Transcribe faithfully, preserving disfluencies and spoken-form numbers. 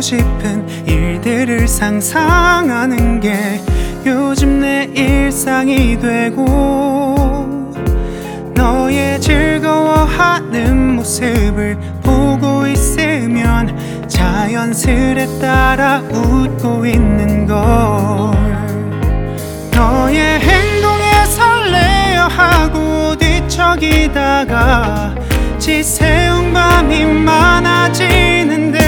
싶은 일들을 상상하는 게 요즘 내 일상이 되고, 너의 즐거워하는 모습을 보고 있으면 자연스레 따라 웃고 있는 걸. 너의 행동에 설레어 하고 뒤척이다가 지새운 밤이 많아지는데